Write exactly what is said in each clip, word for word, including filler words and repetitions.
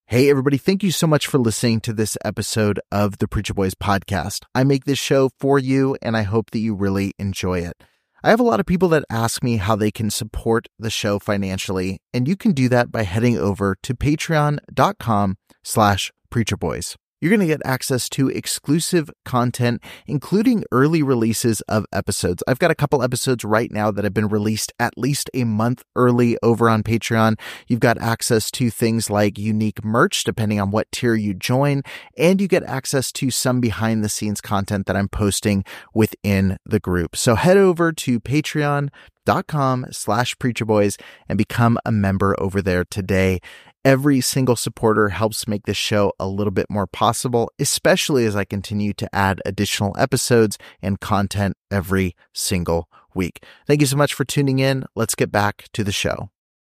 Hey, everybody. Thank you so much for listening to this episode of the Preacher Boys podcast. I make this show for you, and I hope that you really enjoy it. I have a lot of people that ask me how they can support the show financially, and you can do that by heading over to patreon.com slash preacherboys. You're going to get access to exclusive content, including early releases of episodes. I've got a couple episodes right now that have been released at least a month early over on Patreon. You've got access to things like unique merch, depending on what tier you join, and you get access to some behind-the-scenes content that I'm posting within the group. So head over to patreon.com slash preacherboys and become a member over there today. Every single supporter helps make this show a little bit more possible, especially as I continue to add additional episodes and content every single week. Thank you so much for tuning in. Let's get back to the show.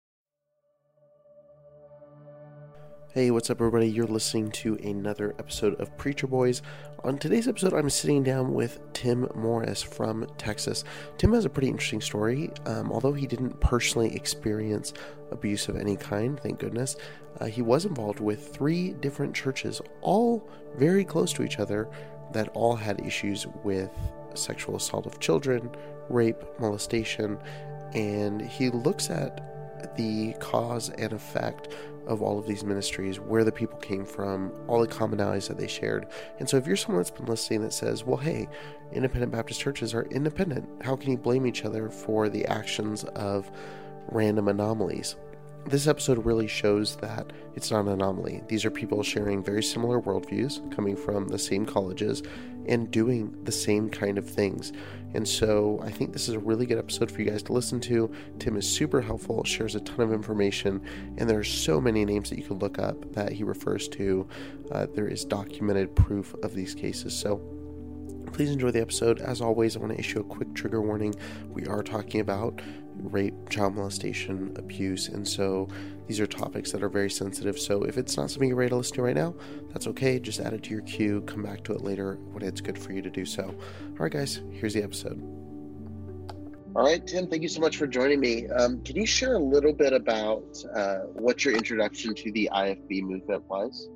Hey, what's up, everybody? You're listening to another episode of Preacher Boys. On today's episode, I'm sitting down with Tim Morris from Texas. Tim has a pretty interesting story. Um, although he didn't personally experience abuse of any kind, thank goodness, uh, he was involved with three different churches, all very close to each other, that all had issues with sexual assault of children, rape, molestation, and he looks at the cause and effect of all of these ministries, where the people came from, all the commonalities that they shared. And so if you're someone that's been listening that says, well, hey, independent Baptist churches are independent, how can you blame each other for the actions of random anomalies? This episode really shows that it's not an anomaly. These are people sharing very similar worldviews, coming from the same colleges, and doing the same kind of things. And so I think this is a really good episode for you guys to listen to. Tim is super helpful, shares a ton of information, and there are so many names that you can look up that he refers to. Uh, there is documented proof of these cases. So please enjoy the episode. As always, I want to issue a quick trigger warning. We are talking about rape, child molestation, abuse, and so these are topics that are very sensitive. So if it's not something you're ready to listen to right now, that's okay. Just add it to your queue. Come back to it later when it's good for you to do so. All right, guys, here's the episode. All right, Tim, thank you so much for joining me. Um, can you share a little bit about uh, what your introduction to the I F B movement was?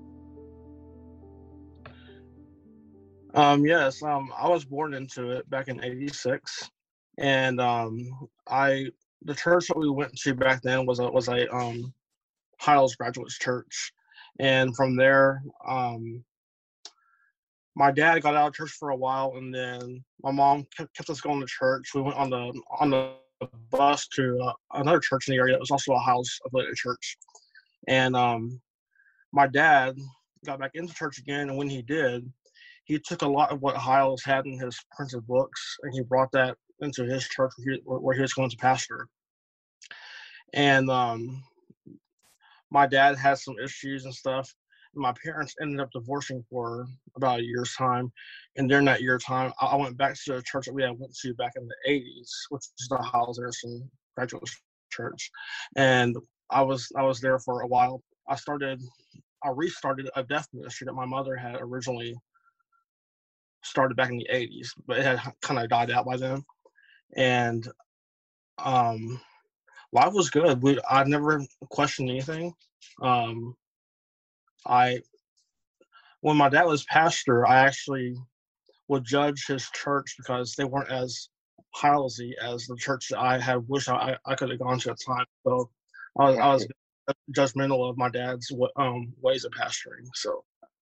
Um, yes, um, I was born into it back in eighty-six, and um, I the church that we went to back then was a was a um, Hiles Graduates Church, and from there, um, my dad got out of church for a while, and then my mom kept, kept us going to church. We went on the on the bus to uh, another church in the area that was also a Hiles affiliated church, and um, my dad got back into church again, and when he did, he took a lot of what Hiles had in his printed books, and he brought that into his church where he, where he was going to pastor. And um, my dad had some issues and stuff. My parents ended up divorcing for about a year's time. And during that year time, I went back to the church that we had went to back in the eighties, which is the Hiles Anderson Graduate Church. And I was I was there for a while. I started, I restarted a deaf ministry that my mother had originally started back in the eighties, but it had kind of died out by then. And um, life was good. We I never questioned anything. Um, I when my dad was pastor, I actually would judge his church because they weren't as Hilesy as the church that I had wished I, I could have gone to at the time. So I was, I was judgmental of my dad's um, ways of pastoring. So.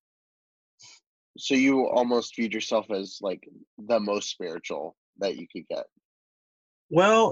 So you almost viewed yourself as like the most spiritual that you could get. Well,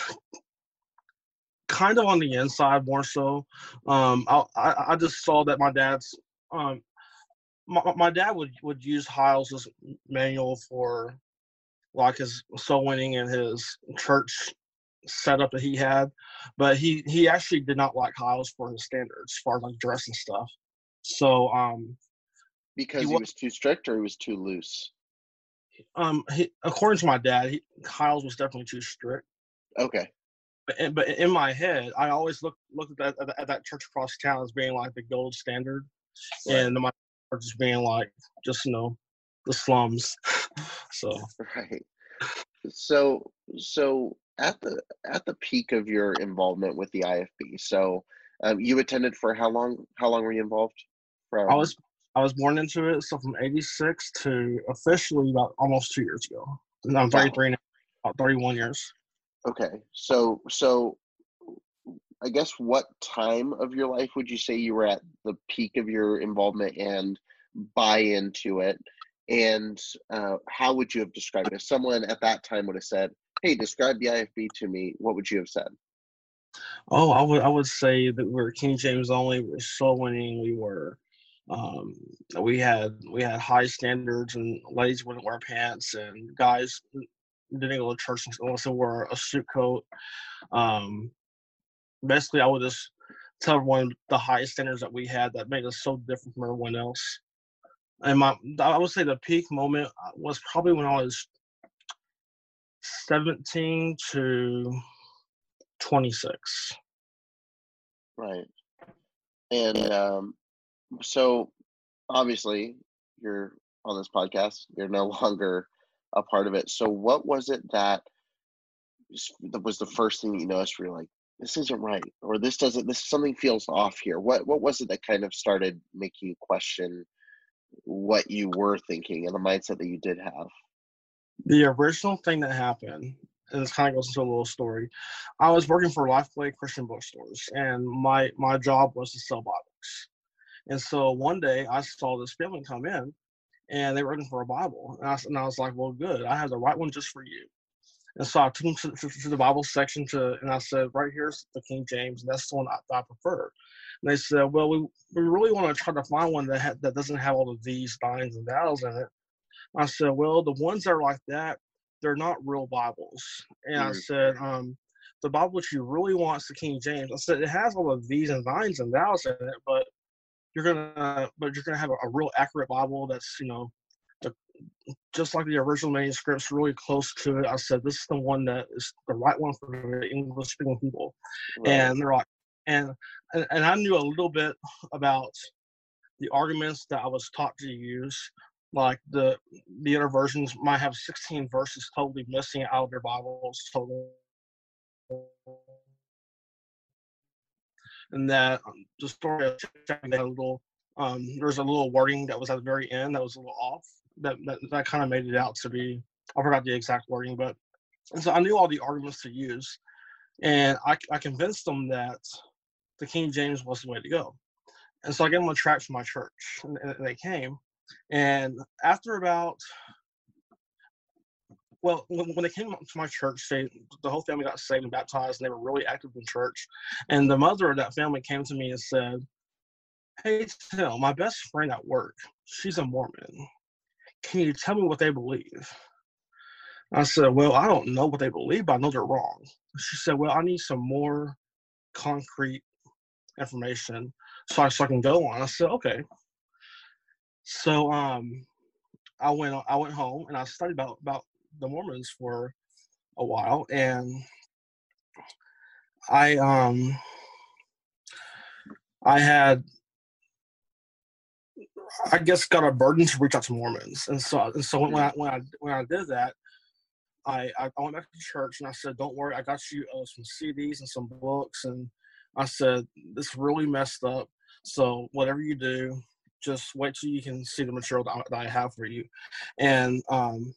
kind of on the inside more so. Um, I, I I just saw that my dad's um, my, my dad would, would use Hiles' manual for like his soul winning and his church setup that he had, but he he actually did not like Hiles for his standards as far as like dress and stuff. So um. Because he, he was too strict or he was too loose? Um, he, according to my dad, he, Hiles was definitely too strict. Okay. But, but in my head, I always looked looked at that, at that church across town as being like the gold standard, right. And my church just being like just you know the slums. So right. So so at the at the peak of your involvement with the I F B, so Um, you attended for how long? How long were you involved? From I was I was born into it, so from eighty-six to officially about almost two years ago. And I'm wow. thirty-three now, about thirty-one years. Okay, so so I guess what time of your life would you say you were at the peak of your involvement and buy into it? And uh, how would you have described it? If someone at that time would have said, "Hey, describe the I F B to me," what would you have said? Oh, I would I would say that we're King James only. We're soul winning. We were, um, we had we had high standards, and ladies wouldn't wear pants, and guys didn't go to church unless they wore a suit coat. Um, basically, I would just tell everyone the highest standards that we had that made us so different from everyone else. And my, I would say the peak moment was probably when I was seventeen to twenty-six. Right. And um, so obviously you're on this podcast, you're no longer a part of it. So what was it that that was the first thing that you noticed where you're like, this isn't right, or this doesn't, this something feels off here? What what was it that kind of started making you question what you were thinking and the mindset that you did have? The original thing that happened, and this kind of goes into a little story. I was working for Lifeway Christian bookstores, and my my job was to sell Bibles. And so one day I saw this family come in, and they were looking for a Bible, and I, and I was like, "Well, good, I have the right one just for you." And so I took them to, to, to the Bible section to, and I said, "Right here's the King James, and that's the one I, I prefer." And they said, "Well, we we really want to try to find one that ha- that doesn't have all of these thines and thous in it." I said, "Well, the ones that are like that, they're not real Bibles." And I Mm, said, um, "The Bible that you really want is the King James." I said, "It has all of these and thines and thous in it, but you're gonna, but you're gonna have a, a real accurate Bible that's, you know, the, just like the original manuscripts, really close to it." I said, "This is the one that is the right one for the English speaking people." right. And they're like, and, and and I knew a little bit about the arguments that I was taught to use. Like the the other versions might have sixteen verses totally missing out of their Bibles total, and that um, the story of chapter had a little um, there was a little wording that was at the very end that was a little off. That that, that kind of made it out to be, I forgot the exact wording, but and so I knew all the arguments to use, and I I convinced them that the King James was the way to go. And so I gave them a tract from my church, and, and they came. And after about, well, when, when they came to my church, they, the whole family got saved and baptized, and they were really active in church. And the mother of that family came to me and said, "Hey, Tim, my best friend at work, she's a Mormon. Can you tell me what they believe?" I said, "Well, I don't know what they believe, but I know they're wrong." She said, "Well, I need some more concrete information so I, so I can go on." I said, "Okay." So um, I went I went home and I studied about about the Mormons for a while, and I um I had I guess got a burden to reach out to Mormons, and so and so when Mm, I when I when I did that, I I went back to church and I said, "Don't worry, I got you uh, some C Ds and some books," and I said, "This really messed up, so whatever you do, just wait till you can see the material that I, that I have for you." And um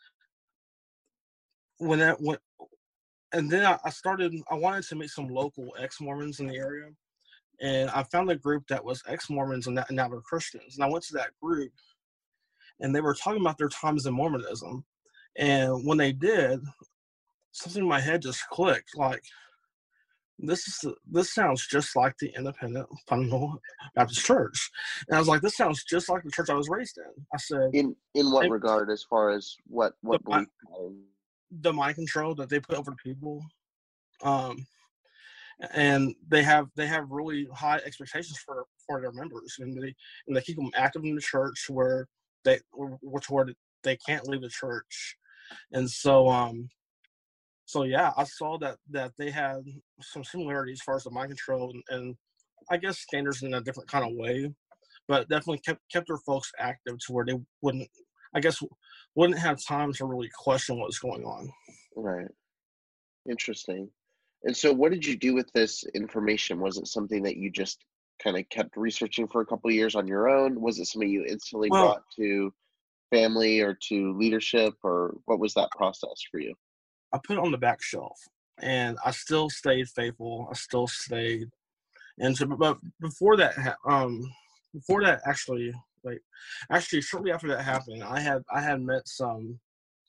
when that went and then I, I started I wanted to meet some local ex-Mormons in the area, and I found a group that was ex-Mormons and, and now they're Christians. And I went to that group, and they were talking about their times in Mormonism. And when they did, something in my head just clicked. Like, this is this sounds just like the Independent Fundamental Baptist Church. And I was like, this sounds just like the church I was raised in. I said, in in what "Hey, regard, as far as what the what belief pattern? the mind control that they put over people." Um, and they have they have really high expectations for for their members, and they and they keep them active in the church where they which where they can't leave the church. And so um so yeah, I saw that that they had some similarities as far as the mind control, and, and I guess standards in a different kind of way, but definitely kept kept their folks active to where they wouldn't, I guess, wouldn't have time to really question what's going on. Right. Interesting. And so what did you do with this information? Was it something that you just kind of kept researching for a couple of years on your own? Was it something you instantly Well, brought to family or to leadership, or what was that process for you? I put it on the back shelf, and I still stayed faithful. I still stayed, and so but before that, ha- um, before that actually, like, actually shortly after that happened, I had I had met some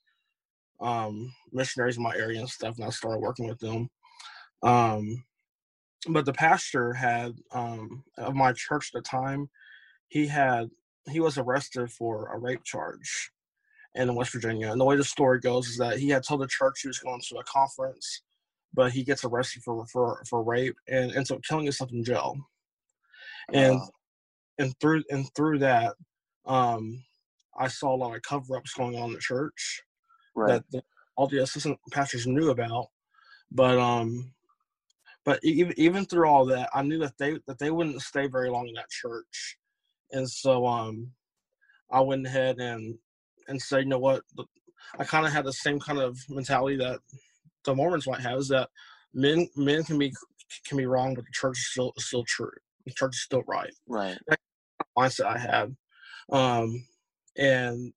um missionaries in my area and stuff, and I started working with them. Um, but the pastor had um of my church at the time, he had he was arrested for a rape charge in West Virginia. And the way the story goes is that he had told the church he was going to a conference, but he gets arrested for for, for rape and ends up killing himself in jail. And Uh, and through and through that, um, I saw a lot of cover ups going on in the church right. that the, all the assistant pastors knew about. But um, but even even through all that, I knew that they that they wouldn't stay very long in that church, and so um, I went ahead and and said, you know what, I kind of had the same kind of mentality that the Mormons might have, is that men men can be can be wrong, but the church is still still true. The church is still right. Right. That mindset I had, um, and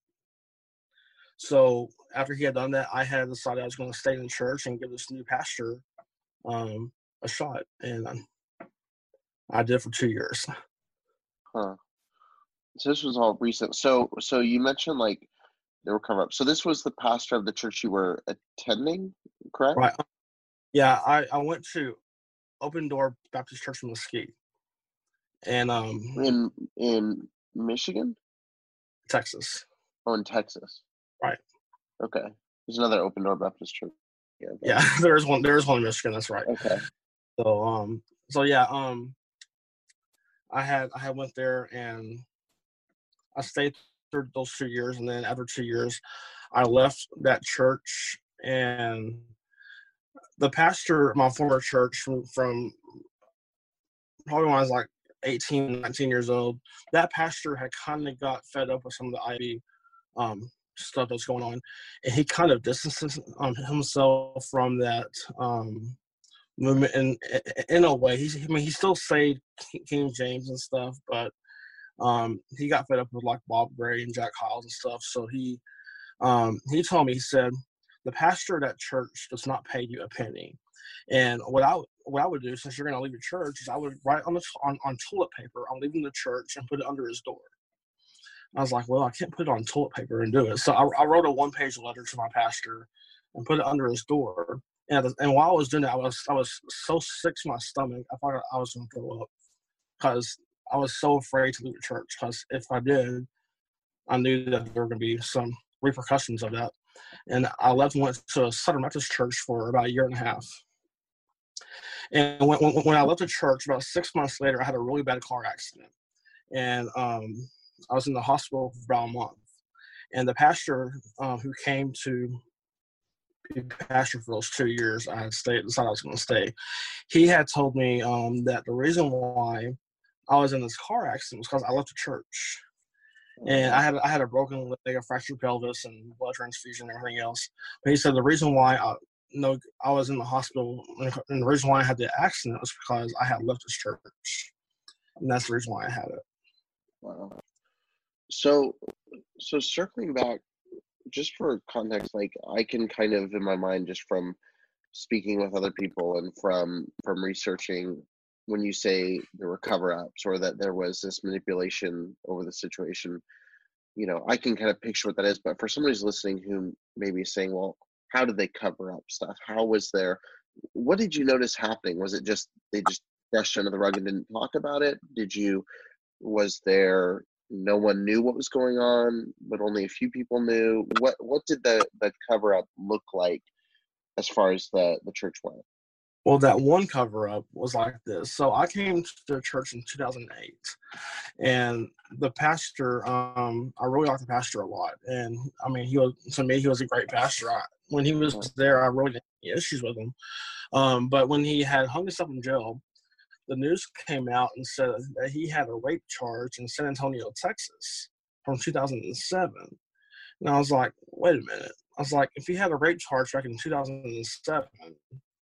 so after he had done that, I had decided I was going to stay in the church and give this new pastor um, a shot, and I, I did for two years. Huh. So this was all recent. So so you mentioned like there were cover up. So this was the pastor of the church you were attending, correct? Right? Yeah, I, I went to Open Door Baptist Church in Mesquite, and um, In in Michigan? Texas. Oh, in Texas. Right. Okay. There's another Open Door Baptist church. Yeah. Yeah, there's one. There's one in Michigan. That's right. Okay. So um, so yeah, um, I had I had went there and I stayed through those two years, and then after two years, I left that church, and the pastor of my former church from, from probably when I was like eighteen, nineteen years old, that pastor had kind of got fed up with some of the I B um, stuff that's going on, and he kind of distanced um, himself from that um, movement. And in a way, he's, I mean, he still saved King James and stuff, but um, he got fed up with like Bob Gray and Jack Hyles and stuff. So he um, he told me, he said, the pastor of that church does not pay you a penny. And what I what I would do, since you're going to leave your church, is I would write on the on, on toilet paper, I'm leaving the church, and put it under his door. I was like, well, I can't put it on toilet paper and do it. So I, I wrote a one-page letter to my pastor and put it under his door. And, and while I was doing that, I was I was so sick to my stomach, I thought I was going to throw up because I was so afraid to leave the church. Because if I did, I knew that there were going to be some repercussions of that. And I left and went to a Southern Methodist church for about a year and a half. And when, when, when I left the church, about six months later, I had a really bad car accident. And um, I was in the hospital for about a month. And the pastor uh, who came to be pastor for those two years, I had stayed, decided I was going to stay. He had told me um, that the reason why I was in this car accident was because I left the church. And I had I had a broken leg, a fractured pelvis, and blood transfusion and everything else. But he said the reason why I no I was in the hospital, and the reason why I had the accident was because I had left this church, and that's the reason why I had it. Wow. So, so circling back, just for context, like I can kind of in my mind, just from speaking with other people and from from researching, when you say there were cover-ups or that there was this manipulation over the situation, you know, I can kind of picture what that is. But for somebody who's listening who may be saying, well, how did they cover up stuff? How was there, what did you notice happening? Was it just, they just brushed under the rug and didn't talk about it? Did you, was there, no one knew what was going on, but only a few people knew? What, what did the, the cover up look like as far as the, the church went? Well, that one cover-up was like this. So I came to the church in two thousand eight, and the pastor, um, I really liked the pastor a lot. And, I mean, he was, to me, he was a great pastor. I, when he was there, I really didn't have any issues with him. Um, but when he had hung himself in jail, the news came out and said that he had a rape charge in San Antonio, Texas from two thousand seven. And I was like, wait a minute. I was like, if he had a rape charge back in two thousand seven,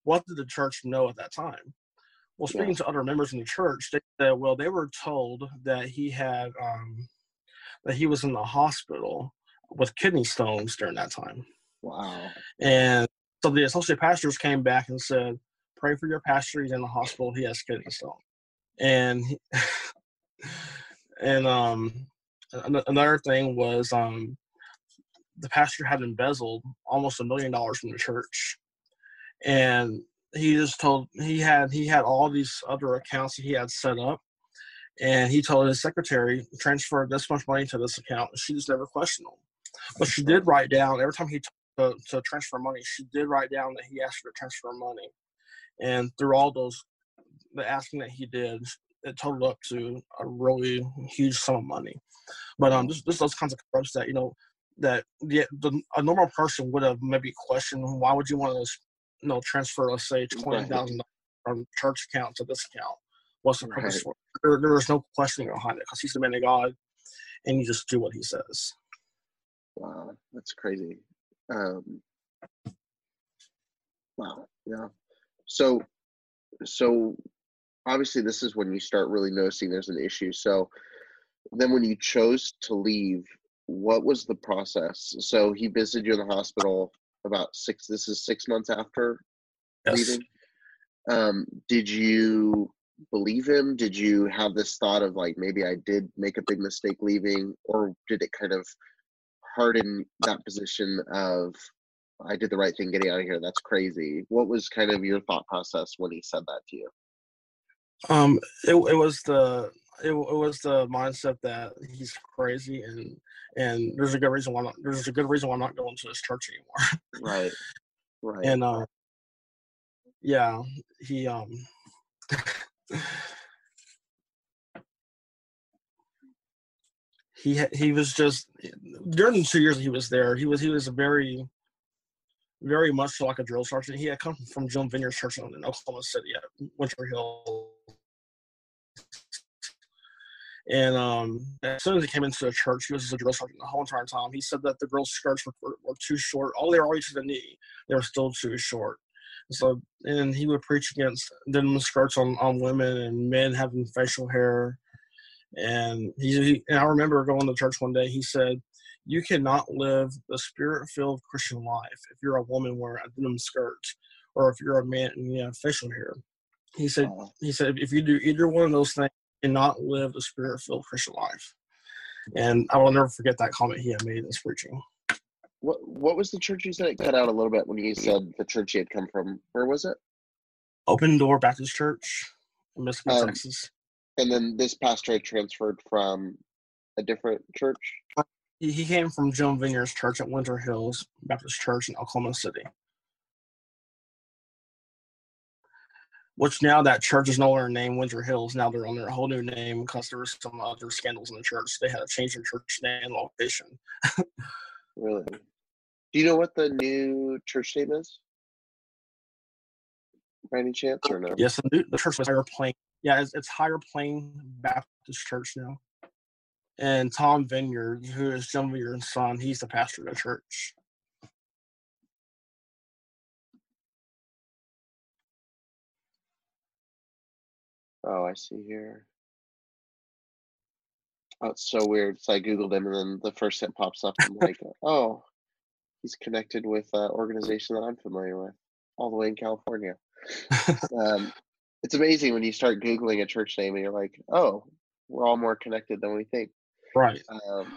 what did the church know at that time? Well, speaking Yeah. to other members in the church, they said, well, they were told that he had um, that he was in the hospital with kidney stones during that time. Wow. And so the associate pastors came back and said, pray for your pastor. He's in the hospital. He has kidney stones. And he, and um, another thing was um, the pastor had embezzled almost a million dollars from the church, and he just told he had he had all these other accounts that he had set up, and he told his secretary transfer this much money to this account. She just never questioned him, but she did write down every time he t- to, to transfer money. She did write down that he asked her to transfer money, and through all those the asking that he did, it totaled up to a really huge sum of money. But um, just, just those kinds of corrupts that you know that the, the a normal person would have maybe questioned, why would you want to you know transfer, let's say, twenty thousand dollars from church account to this account? What's the purpose Right. for it? There, there was no questioning behind it because he's the man of God, and you just do what he says. Wow, that's crazy. Um, wow, yeah. So, so obviously, this is when you start really noticing there's an issue. So, then when you chose to leave, what was the process? So he visited you in the hospital about six. This is six months after Yes. leaving. Um, did you believe him? Did you have this thought of like, maybe I did make a big mistake leaving, or did it kind of harden that position of I did the right thing getting out of here? That's crazy. What was kind of your thought process when he said that to you? Um, it it was the it, it was the mindset that he's crazy, and and there's a good reason why not, there's a good reason why I'm not going to this church anymore. Right. Right. And uh, yeah, he um. He he was just during the two years he was there. He was he was a very, very much like a drill sergeant. He had come from Jim Vineyard's church in Oklahoma City at Winter Hill, and um, as soon as he came into the church, he was a drill sergeant the whole entire time. He said that the girls' skirts were, were, were too short. All they were already to the knee, they were still too short. So, and he would preach against denim skirts on, on women and men having facial hair. And he, he and I remember going to church one day. He said, "You cannot live the spirit-filled Christian life if you're a woman wearing a denim skirt, or if you're a man and you have facial hair." He said, Oh. "He said if you do either one of those things, you cannot live the spirit-filled Christian life." And I will never forget that comment he had made in his preaching. What What was the church you said? It cut out a little bit when you said the church he had come from. Where was it? Open Door Baptist Church in Mesquite, Um, Texas. And then this pastor had transferred from a different church? He, he came from Jim Vineyard's church at Winter Hills Baptist Church in Oklahoma City. Which now that church is no longer named Winter Hills. Now they're under a whole new name because there was some other scandals in the church. They had to change their church name and location. Really? Do you know what the new church name is? By any chance, or no? Yes, the, new, the church was Higher Plain. Yeah, it's, it's Higher Plain Baptist Church now. And Tom Vineyard, who is Jim Vineyard's son, he's the pastor of the church. Oh, I see here. Oh, it's so weird. So I Googled him, and then the first that pops up, I'm like, oh, he's connected with an organization that I'm familiar with, all the way in California. um, it's amazing when you start Googling a church name, and you're like, oh, we're all more connected than we think. Right. Um,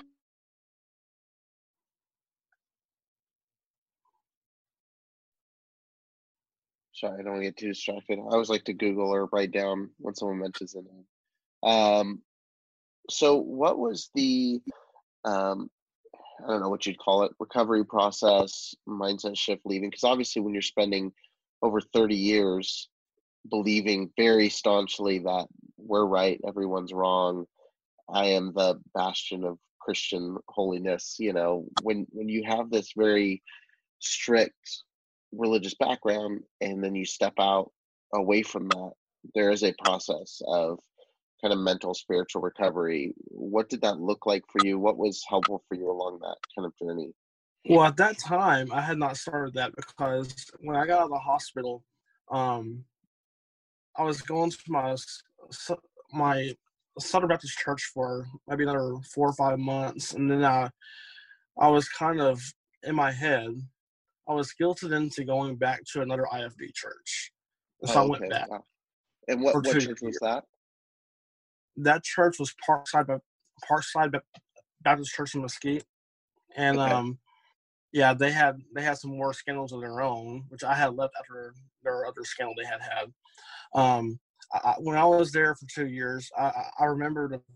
sorry, I don't want to get too distracted. I always like to Google or write down when someone mentions a name. Um, so what was the, um, I don't know what you'd call it, recovery process, mindset shift leaving? Because obviously when you're spending over thirty years believing very staunchly that we're right, everyone's wrong, I am the bastion of Christian holiness, you know, when, when you have this very strict religious background and then you step out away from that, there is a process of kind of mental spiritual recovery. What did that look like for you? What was helpful for you along that kind of journey? Well, at that time, I had not started that because when I got out of the hospital, um, I was going to my my Southern Baptist church for maybe another four or five months, and then I I was kind of in my head, I was guilted into going back to another I F B church, and so I Oh, went okay. back Wow. And what for what two church was years. that? That church was Parkside Ba- Parkside Ba- Baptist Church in Mesquite, and Okay. um, yeah, they had they had some more scandals of their own, which I had left after their other scandal they had had. Um, I, I- when I was there for two years, I, I I remember the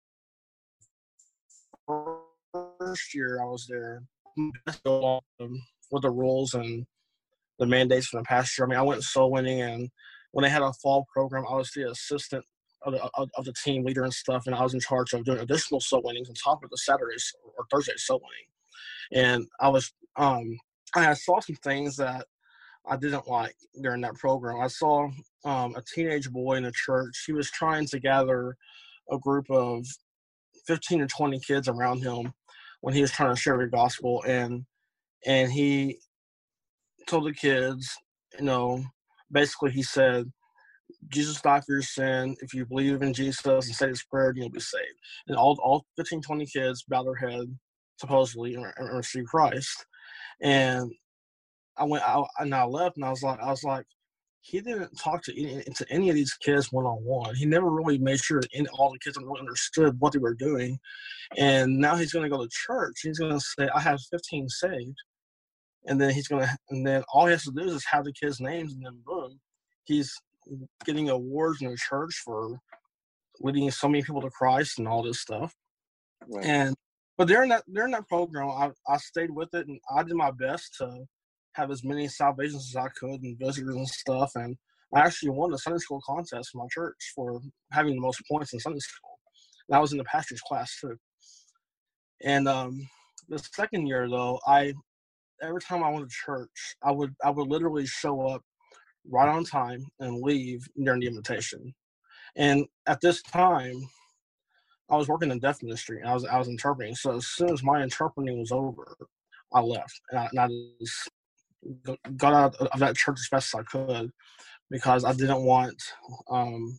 first year I was there, um, with the rules and the mandates from the pastor. I mean, I went soul winning, and when they had a fall program, I was the assistant of the, of, of the team leader and stuff, and I was in charge of doing additional soul winnings on top of the Saturdays or Thursday soul winning. And I was, um, I saw some things that I didn't like during that program. I saw um, a teenage boy in a church. He was trying to gather a group of fifteen or twenty kids around him when he was trying to share the gospel, and and he told the kids, you know, basically he said, Jesus died for your sin. If you believe in Jesus and say this prayer, you'll be saved. And all all fifteen, twenty kids bowed their head, supposedly, and, and received Christ. And I went out and I left, and I was like, I was like, he didn't talk to any, to any of these kids one on one. He never really made sure that any, all the kids really understood what they were doing. And now he's going to go to church. He's going to say, I have fifteen saved. And then he's going to, and then all he has to do is have the kids' names, and then boom, he's getting awards in the church for leading so many people to Christ and all this stuff. Right. And but during that during that program, I, I stayed with it, and I did my best to have as many salvations as I could and visitors and stuff. And I actually won the Sunday school contest in my church for having the most points in Sunday school. And I was in the pastor's class too. And um, the second year, though, I every time I went to church, I would I would literally show up right on time and leave during the invitation. And at this time, I was working in deaf ministry, and I was I was interpreting. So as soon as my interpreting was over, I left, and I, and I just got out of that church as fast as I could, because I didn't want um,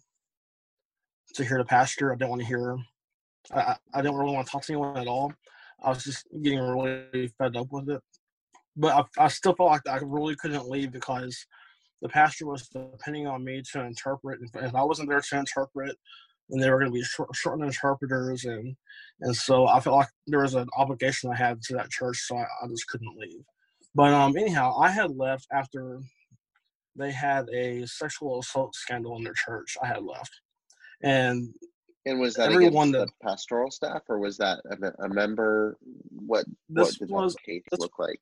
to hear the pastor. I didn't want to hear. I, I didn't really want to talk to anyone at all. I was just getting really fed up with it. But I, I still felt like I really couldn't leave, because the pastor was depending on me to interpret. And if I wasn't there to interpret, then they were going to be short, short interpreters. And and so I felt like there was an obligation I had to that church, so I, I just couldn't leave. But um, anyhow, I had left after they had a sexual assault scandal in their church. I had left. And And was that everyone against that the pastoral staff, or was that a, a member? What what this did that was, case this, look like?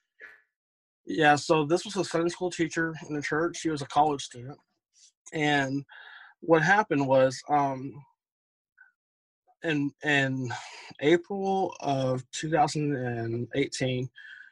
yeah, so this was a Sunday school teacher in the church. She was a college student. And what happened was, um, in in April of two thousand eighteen,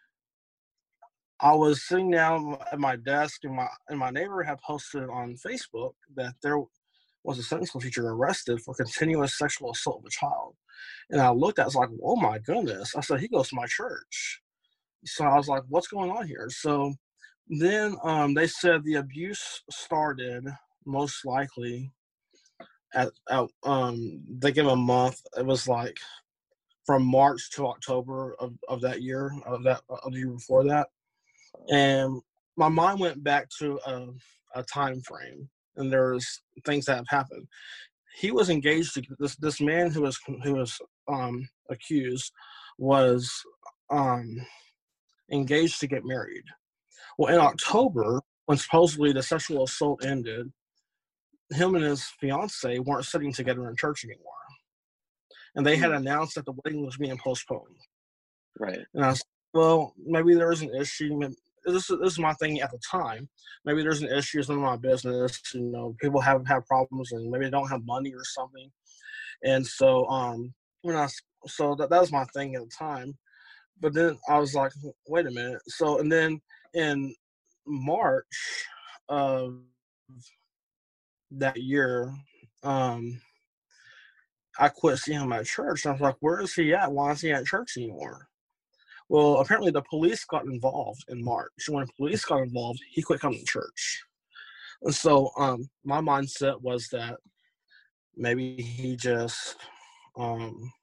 I was sitting down at my desk, and my and my neighbor had posted on Facebook that there was a Sunday school teacher arrested for continuous sexual assault of a child. And I looked at it, I was like, oh my goodness. I said, he goes to my church. So I was like, what's going on here? So then um, they said the abuse started most likely at, at um, they gave a month. It was like from March to October of, of that year, of that of the year before that. And my mind went back to a, a time frame, and there's things that have happened. He was engaged to this this man who was who was um, accused was um, engaged to get married. Well, in October, when supposedly the sexual assault ended, him and his fiance weren't sitting together in church anymore, and they had Hmm. announced that the wedding was being postponed. Right. And I said, well, maybe there is an issue. This is, this is my thing at the time. Maybe there's an issue. It's none of my business. You know, people have have problems, and maybe they don't have money or something. And so, um, when I so that that was my thing at the time. But then I was like, wait a minute. So, and then in March of that year, um, I quit seeing him at church. And I was like, where is he at? Why is he at church anymore? Well, apparently the police got involved in March. When the police got involved, he quit coming to church. And so um, my mindset was that maybe he just, um,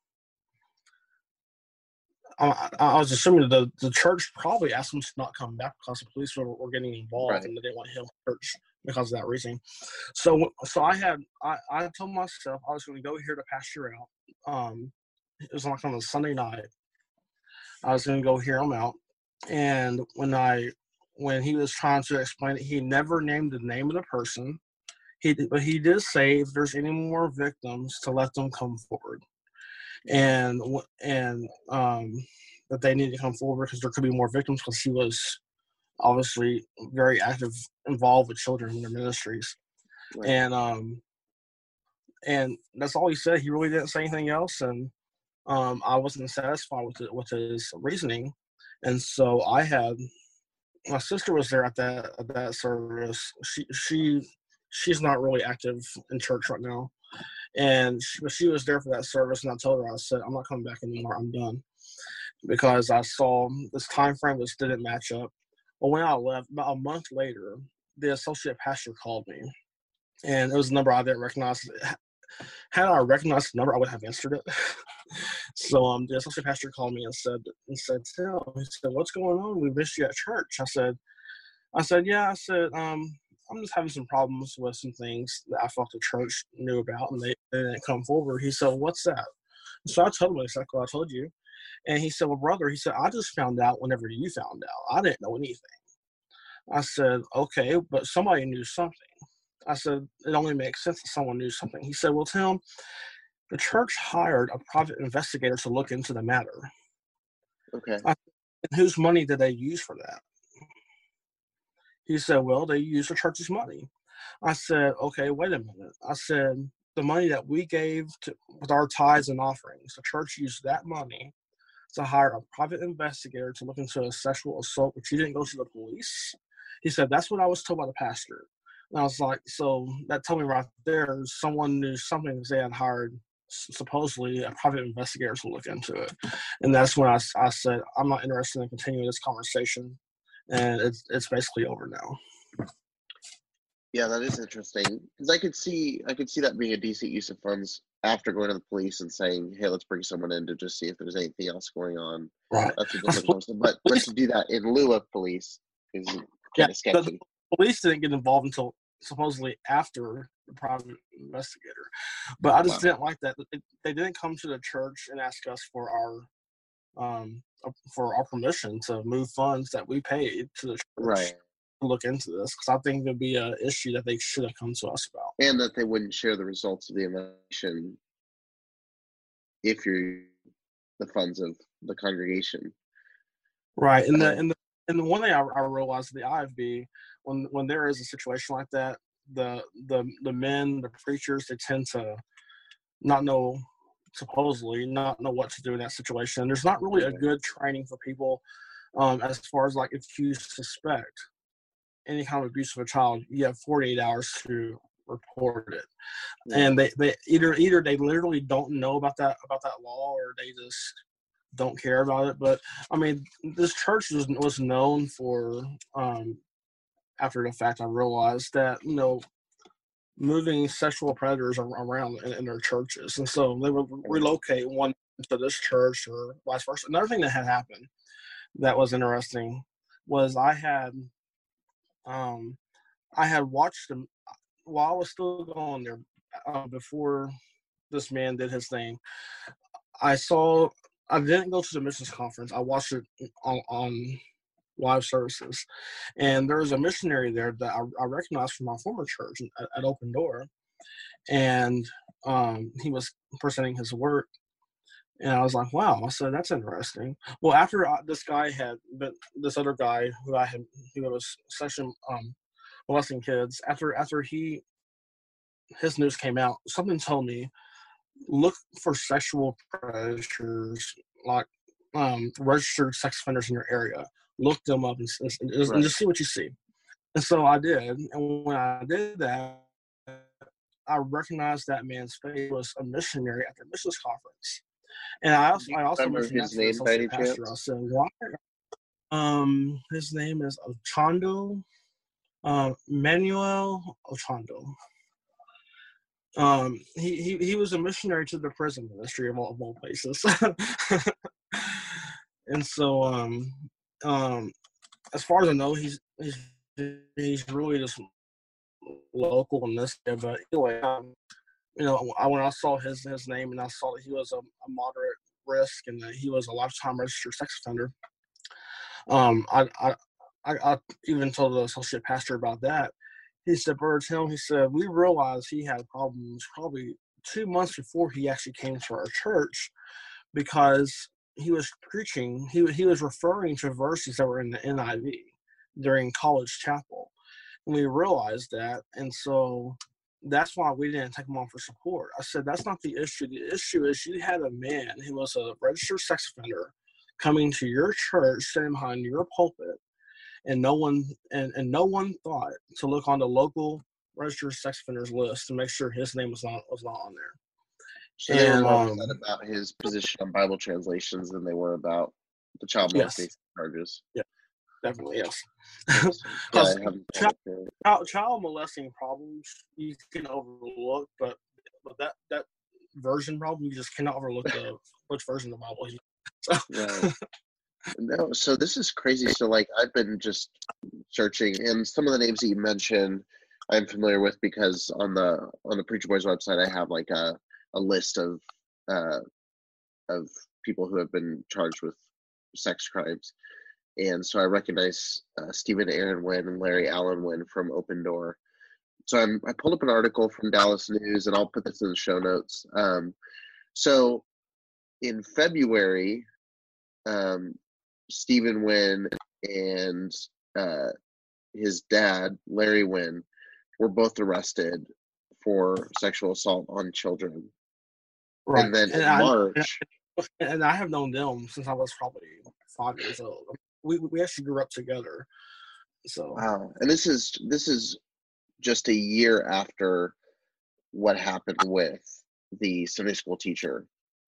I, I was assuming the, the church probably asked him to not come back because the police were, were getting involved Right. and they didn't want him in church because of that reason. So so I had, I, I told myself I was going to go hear the pastor out. Um, it was like on a Sunday night. I was going to go hear him out. And when I, when he was trying to explain it, he never named the name of the person. He, but he did say if there's any more victims to let them come forward, and and um, that they need to come forward because there could be more victims because he was obviously very active, involved with children in their ministries, Right. and um, and that's all he said. He really didn't say anything else, and um, I wasn't satisfied with it, with his reasoning, and so I had. My sister was there at that at that service. She she she's not really active in church right now, and she, she was there for that service. And I told her, I said, I'm not coming back anymore. I'm done, because I saw this time frame just didn't match up. But when I left, about a month later, the associate pastor called me, and it was a number I didn't recognize. Had I recognized the number, I would have answered it. So um, the associate pastor called me and said, and said, Tim, he said, what's going on? We missed you at church. I said, I said, yeah. I said, um, I'm just having some problems with some things that I felt the church knew about, and they, they didn't come forward. He said, what's that? So I told him exactly what I told you. And he said, well, brother, he said, I just found out whenever you found out. I didn't know anything. I said, okay, but somebody knew something. I said, it only makes sense that someone knew something. He said, well, Tim, the church hired a private investigator to look into the matter. Okay. I said, whose money did they use for that? He said, well, they used the church's money. I said, okay, wait a minute. I said, the money that we gave to, with our tithes and offerings, the church used that money to hire a private investigator to look into a sexual assault, but you didn't go to the police? He said, that's what I was told by the pastor. And I was like, so that told me right there, someone knew something because they had hired supposedly a private investigator to look into it. And that's when I, I said, I'm not interested in continuing this conversation. And it's it's basically over now. Yeah, that is interesting, because I could see I could see that being a decent use of funds after going to the police and saying, hey, let's bring someone in to just see if there's anything else going on. Right. That's a different concept. But but to do that in lieu of police is kind yeah, of sketchy. The, the police didn't get involved until supposedly after the private investigator. But I just wow. didn't like that. They didn't come to the church and ask us for our um for our permission to move funds that we paid to the church. Right. Look into this, because I think it'd be an issue that they should have come to us about, and that they wouldn't share the results of the investigation if you're the funds of the congregation. Right. And the and the and the one thing I, I realized at the I F B, when when there is a situation like that, the the the men, the preachers, they tend to not know, supposedly not know what to do in that situation. There's not really a good training for people um, as far as, like, if you suspect any kind of abuse of a child, you have forty-eight hours to report it. Yeah. And they, they either either they literally don't know about that about that law, or they just don't care about it. But I mean, this church was was known for um, after the fact, I realized that, you know, moving sexual predators around in, in their churches, and so they would relocate one to this church or vice versa. Another thing that had happened that was interesting was I had. Um, I had watched them while I was still going there uh, before this man did his thing. I saw, I didn't go to the missions conference. I watched it on, on live services. And there was a missionary there that I, I recognized from my former church at, at Open Door. And um, he was presenting his work. And I was like, wow. I said, that's interesting. Well, after I, this guy had, but this other guy who I had, who was sexually um, molesting kids, after after he, his news came out, something told me, look for sexual predators, like um, registered sex offenders in your area. Look them up and, and, and right. just see what you see. And so I did. And when I did that, I recognized that man's face was a missionary at the missions conference. And I also, I also mentioned his name by any chance? I said, why? Um, his name is Ochando. Um, Manuel Ochando. Um, he, he he was a missionary to the prison ministry of all, of all places. And so, um, um, as far as I know, he's he's he's really just local in this area. But anyway, um, you know, I, when I saw his his name and I saw that he was a, a moderate risk and that he was a lifetime registered sex offender, um, I I I, I even told the associate pastor about that. He said, Brother Tim, he said, we realized he had problems probably two months before he actually came to our church because he was preaching, he, he was referring to verses that were in the N I V during college chapel. And we realized that. And so that's why we didn't take him on for support. I said, that's not the issue. The issue is you had a man who was a registered sex offender coming to your church, sitting behind your pulpit, and no one and, and no one thought to look on the local registered sex offenders list to make sure his name was not was not on there. So they were And more um, upset about his position on Bible translations than they were about the child molestation yes, charges. yeah, definitely yes. Yeah, Because I haven't child, thought of it. child, child molesting problems you can overlook, but but that that version problem you just cannot overlook the which version of the Bible. He, so. Right. No, so this is crazy. So, like, I've been just searching, and some of the names that you mentioned, I'm familiar with because on the on the Preacher Boys website, I have like a, a list of uh, of people who have been charged with sex crimes, and so I recognize uh, Stephen Aaron Wynn and Larry Allen Wynn from Open Door. So I'm I pulled up an article from Dallas News, and I'll put this in the show notes. Um, so in February, um, Stephen Wynn and uh, his dad, Larry Wynn, were both arrested for sexual assault on children. Right. And then and in I, March, and I have known them since I was probably five years old. We we actually grew up together. So wow, and this is this is just a year after what happened with the Sunday school teacher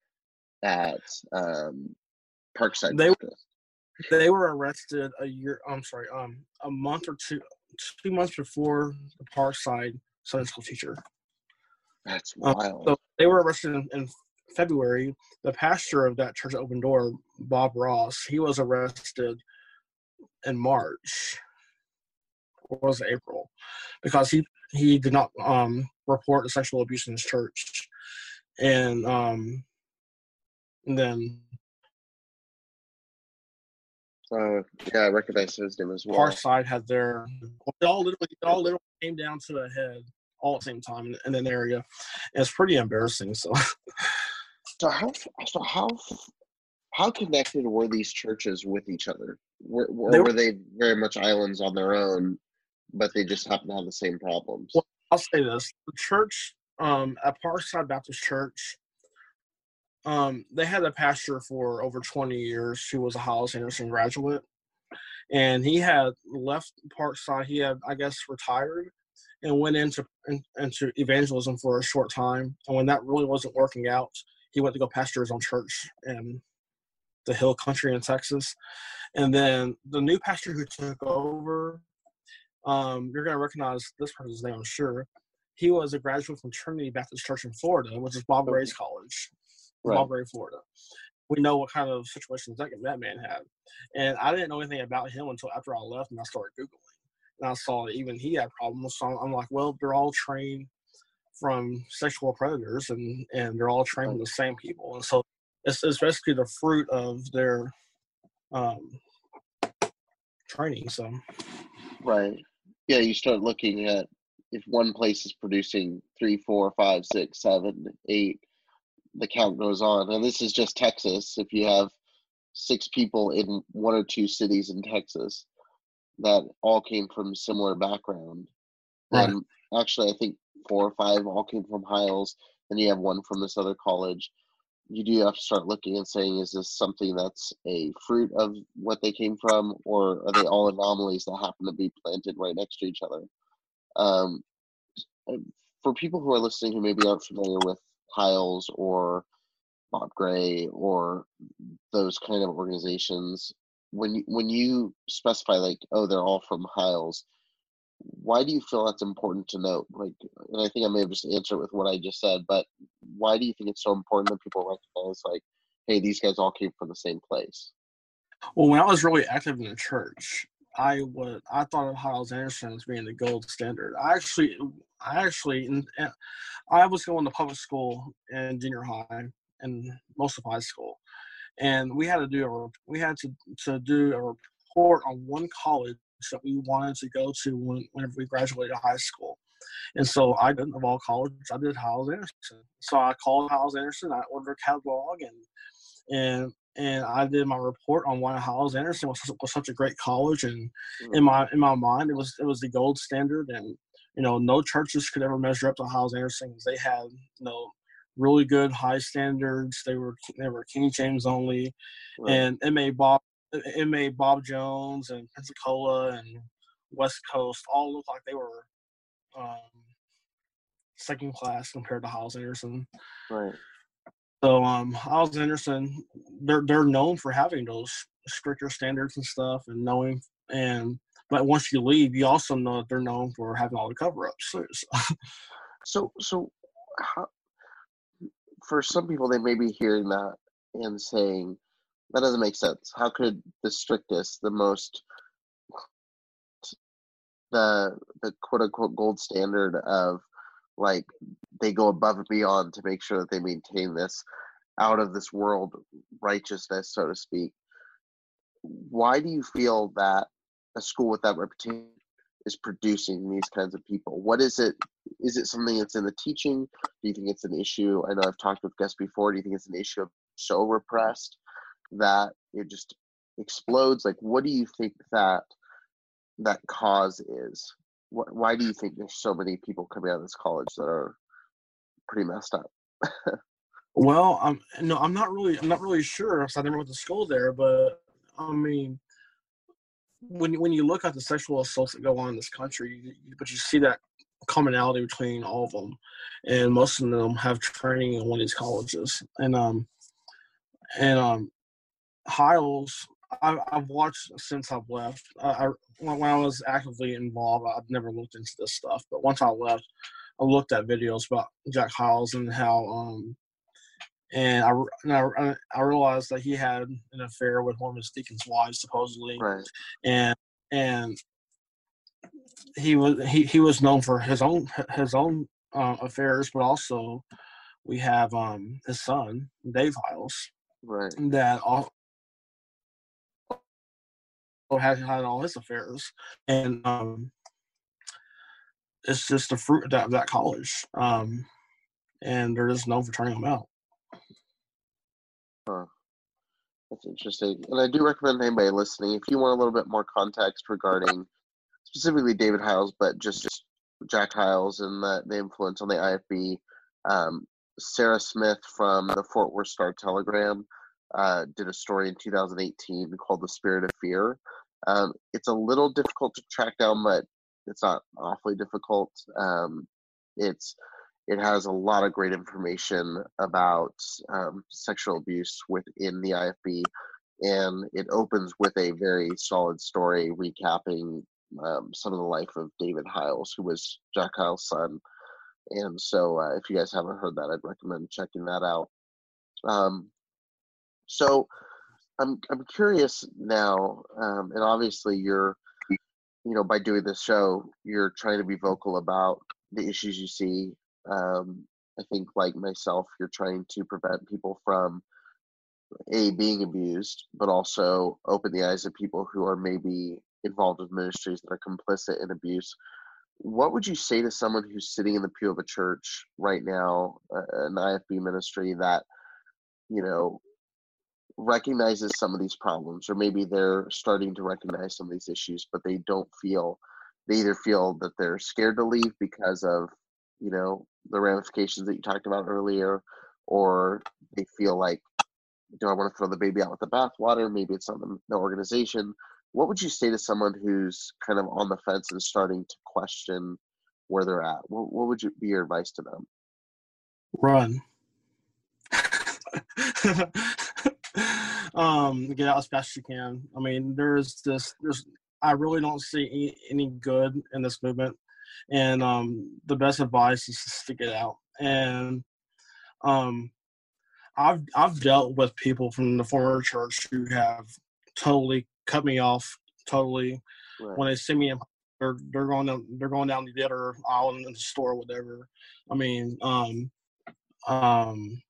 at um, Parkside they Baptist. they were arrested a year. I'm sorry, um, a month or two two months before the Parkside Sunday school teacher. That's Um, wild. so they were arrested in, in February. The pastor of that church, Open Door, Bob Ross, he was arrested in March. Or was it April? Because he he did not um, report the sexual abuse in his church, and um, and then Uh, yeah, I recognize his name as well. Parkside had their it all literally it all literally came down to a head all at the same time in, in an area. And it's pretty embarrassing. So, So how so how how connected were these churches with each other? Were, or they were, were they very much islands on their own, but they just happen to have the same problems? well, I'll say this: the church um, at Parkside Baptist Church, um, they had a pastor for over twenty years who was a Hollis Anderson graduate, and he had left Parkside. He had, I guess, retired and went into in, into evangelism for a short time. And when that really wasn't working out, he went to go pastor his own church in the Hill Country in Texas. And then the new pastor who took over, um, you're going to recognize this person's name, I'm sure. He was a graduate from Trinity Baptist Church in Florida, which is Bob Ray's college, Right. Bob Ray, Florida. We know what kind of situations that, that man had. And I didn't know anything about him until after I left and I started Googling. And I saw that even he had problems. So I'm like, well, they're all trained from sexual predators and, and they're all trained from the same people. And so it's, it's basically the fruit of their um, training. So, Right. Yeah, you start looking at if one place is producing three, four, five, six, seven, eight, the count goes on. And this is just Texas. If you have six people in one or two cities in Texas that all came from similar background, right. and actually I think four or five all came from Hiles, and you have one from this other college, you do have to start looking and saying, is this something that's a fruit of what they came from, or are they all anomalies that happen to be planted right next to each other? Um, for people who are listening who maybe aren't familiar with Hiles or Bob Gray or those kind of organizations, when you, when you specify like, oh, they're all from Hiles, why do you feel that's important to note? Like, and I think I may have just answered it with what I just said, but why do you think it's so important that people recognize, like, hey, these guys all came from the same place? Well, when I was really active in the church, I would I thought of Hyles Anderson as being the gold standard. I actually, I actually, I was going to public school in junior high and most of high school, and we had to do a we had to to do a report on one college that we wanted to go to when, whenever we graduated high school. And so I did, of all colleges, I did Hyles Anderson. So I called Hyles Anderson, I ordered a catalog, and and and I did my report on why Hyles Anderson was, was such a great college. And Mm. in my in my mind, it was it was the gold standard. And you know, no churches could ever measure up to Hyles Anderson because they had you know really good high standards. They were they were King James only, Right. and it made Bob it made Bob Jones and Pensacola and West Coast all look like they were um, second class compared to Hyles Anderson. Right. So um, Hyles Anderson, they're they're known for having those stricter standards and stuff, and knowing and but once you leave, you also know that they're known for having all the cover-ups. So, So, so how, for some people, they may be hearing that and saying, that doesn't make sense. How could the strictest, the most, the the quote unquote gold standard of, like, they go above and beyond to make sure that they maintain this out of this world righteousness, so to speak. Why do you feel that a school with that reputation is producing these kinds of people? What is it? Is it something that's in the teaching? Do you think it's an issue? I know I've talked with guests before. Do you think it's an issue of so repressed that it just explodes? Like, what do you think that that cause is? Wh- Why do you think there's so many people coming out of this college that are pretty messed up? well, I'm no, I'm not really I'm not really sure because I never went to school there, but I mean, when when you look at the sexual assaults that go on in this country, you, but you see that commonality between all of them, and most of them have training in one of these colleges. And um and um Hyles, I've, I've watched since I've left. I, I when I was actively involved, I've never looked into this stuff, but once I left, I looked at videos about Jack Hyles and how um and I, and I, I realized that he had an affair with one of his deacon's wives supposedly, Right. and and he was he, he was known for his own his own uh, affairs, but also we have um his son Dave Hyles Right. that also had had all his affairs, and um it's just the fruit of that, that college, um and they're just known for turning them out. Huh. That's interesting. And I do recommend anybody listening, if you want a little bit more context regarding specifically David Hyles, but just, just Jack Hyles and the, the influence on the I F B. Um, Sarah Smith from the Fort Worth Star Telegram uh, did a story in two thousand eighteen called The Spirit of Fear. Um, it's a little difficult to track down, but it's not awfully difficult. Um, it's it has a lot of great information about um, sexual abuse within the I F B, and it opens with a very solid story recapping um, some of the life of David Hyles, who was Jack Hyles' son. And so uh, if you guys haven't heard that, I'd recommend checking that out. Um, so I'm I'm curious now, um, and obviously you're, you know, by doing this show, you're trying to be vocal about the issues you see. Um, I think, like myself, you're trying to prevent people from a being abused, but also open the eyes of people who are maybe involved with ministries that are complicit in abuse. What would you say to someone who's sitting in the pew of a church right now, uh, an I F B ministry that, you know, recognizes some of these problems, or maybe they're starting to recognize some of these issues, but they don't feel, they either feel that they're scared to leave because of, you know, the ramifications that you talked about earlier, or they feel like, do I want to throw the baby out with the bathwater? Maybe it's not the, the organization. What would you say to someone who's kind of on the fence and starting to question where they're at? What, what would you be your advice to them? Run. um, get out as fast as you can. I mean, there's this, there's I really don't see any, any good in this movement, and um, the best advice is to stick it out. And um, I've I've dealt with people from the former church who have totally cut me off. Totally, Right. when they see me, they're they're going down they're going down the other aisle in the store or whatever. I mean, um, um,